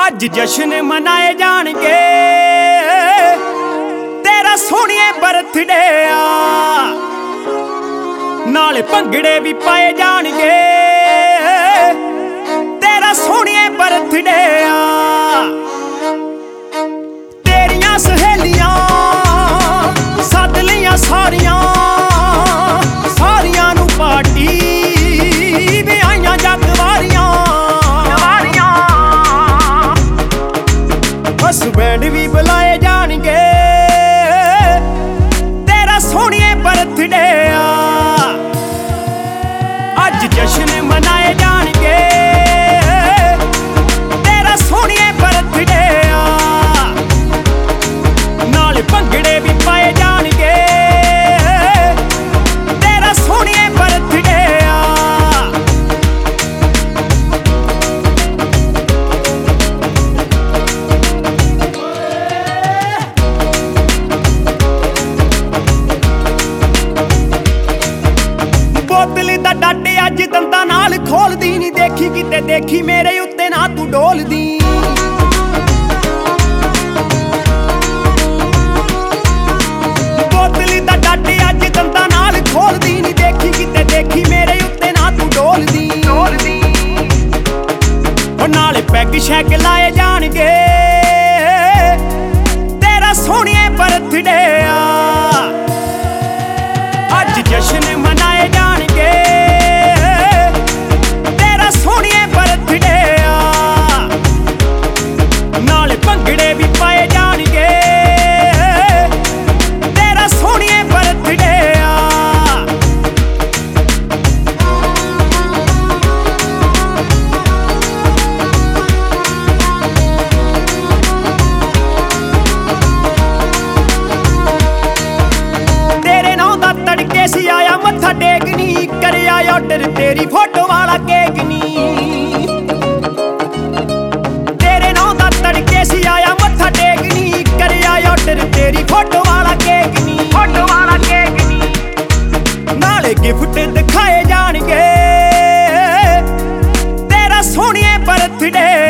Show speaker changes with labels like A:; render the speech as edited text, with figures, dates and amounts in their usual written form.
A: ਅੱਜ ਜਸ਼ਨ ਮਨਾਏ ਜਾਣਗੇ ਤੇਰਾ ਸੋਹਣੀਏ ਬਰਥਡੇ ਆ। ਨਾਲੇ ਭੰਗੜੇ ਵੀ ਪਾਏ ਜਾਣਗੇ ਤੇਰਾ ਸੋਹਣੀਏ ਬਰਥਡੇ ਆ। ਤੇਰੀਆਂ ਸਹੇਲੀਆਂ ਸੱਦ ਲਈਆਂ ਸਾਰੀਆਂ ਸਾਰੀਆਂ ਨੂੰ ਪਾਰਟੀ ਵੀ ਆਈਆਂ ਜੱਗ ਵਾਰੀਆਂ। ਹਸਬੈਂਡ ਵੀ ਬੁਲਾਏ ਜਾਣਗੇ ਤੇਰਾ ਸੋਹਣੀਏ ਬਰਥਡੇ ਆ। ਅੱਜ ਜਸ਼ਨ ਮਨਾਏ ਜਾਣਗੇ ਤੇਰਾ ਸੋਹਣੀਏ ਬਰਥਡੇ ਆ। ਨਾਲੇ ਭੰਗੜੇ ਵੀ ਪਾਏ ਜਾਣਗੇ ਤੇਰਾ ਸੋਹਣੀਏ ਬਰਥਡੇ ਆ। ਬੋਤਲ ਦਾ ਡੱਟ ਅੱਜ ਦੰਦਾਂ ਨਾਲ ਖੋਲਦੀ ਨੀ, ਦੇਖੀ ਕਿਤੇ ਦੇਖੀ ਮੇਰੇ ਉੱਤੇ ਨਾ ਤੂੰ ਡੋਲਦੀ। ਬੋਤਲ ਦਾ ਡੱਟ ਅੱਜ ਦੰਦਾਂ ਨਾਲ ਖੋਲਦੀ ਨੀ, ਦੇਖੀ ਕਿਤੇ ਦੇਖੀ ਮੇਰੇ ਉੱਤੇ ਨਾ ਤੂੰ ਡੋਲਦੀ। ਉਹ ਨਾਲੇ ਪੈਗ ਸ਼ੈਗ ਲਾਏ ਜਾਣਗੇ ਤੇਰਾ ਸੋਹਣੀਏ ਬਰਥਡੇ ਆ। ਅੱਜ ਜਸ਼ਨ ਮਨਾਏ ਜਾਣਗੇ ਤੇਰਾ ਸੋਹਣੀਏ ਬਰਥਡੇ ਆ। ਨਾਲੇ ਭੰਗੜੇ ਵੀ ਪਾਏ ਜਾਣਗੇ ਤੇਰਾ ਸੋਹਣੀਏ ਬਰਥਡੇ ਆ। ਤੇਰੇ ਨਾਂ ਦਾ ਤੜਕੇ ਸੀ ਆਇਆ ਮੱਥਾ ਟੇਕਨੀ, ਕਰਿਆ ਆਰਡਰ ਤੇਰੀ ਫੋਟੋ ਵਾਲਾ ਕੇਕ ਨੀ। ਤੇਰੇ ਨਾਂ ਦਾ ਤੜਕੇ ਸੀ ਆਇਆ ਮੱਥਾ ਟੇਕਨੀ, ਕਰਿਆ ਆਰਡਰ ਤੇਰੀ ਫੋਟੋ ਵਾਲਾ ਕੇਕ ਨੀ। ਫੋਟੋ ਵਾਲਾ ਕੇਕ ਨੀ। ਨਾਲੇ ਗਿਫਟ ਦਿਖਾਏ ਜਾਣਗੇ ਤੇਰਾ ਸੋਹਣੀਏ ਬਰਥਡੇ